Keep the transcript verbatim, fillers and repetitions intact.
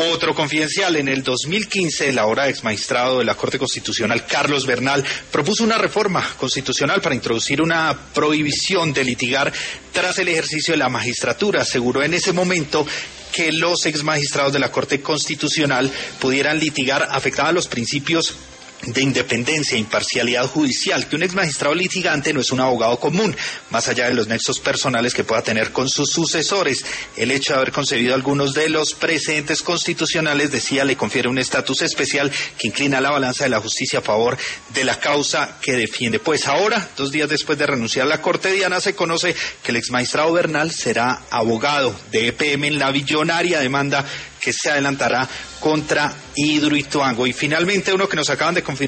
Otro confidencial: en el dos mil quince, el ahora exmagistrado de la Corte Constitucional, Carlos Bernal, propuso una reforma constitucional para introducir una prohibición de litigar tras el ejercicio de la magistratura. Aseguró en ese momento que los exmagistrados de la Corte Constitucional pudieran litigar afectados a los principios de independencia e imparcialidad judicial, que un exmagistrado litigante no es un abogado común, más allá de los nexos personales que pueda tener con sus sucesores. El hecho de haber concebido algunos de los precedentes constitucionales, decía, le confiere un estatus especial que inclina la balanza de la justicia a favor de la causa que defiende. Pues ahora, dos días después de renunciar a la Corte, Diana, se conoce que el exmagistrado Bernal será abogado de E P M en la billonaria demanda que se adelantará contra Hidroituango. Y finalmente, uno que nos acaban de confirmar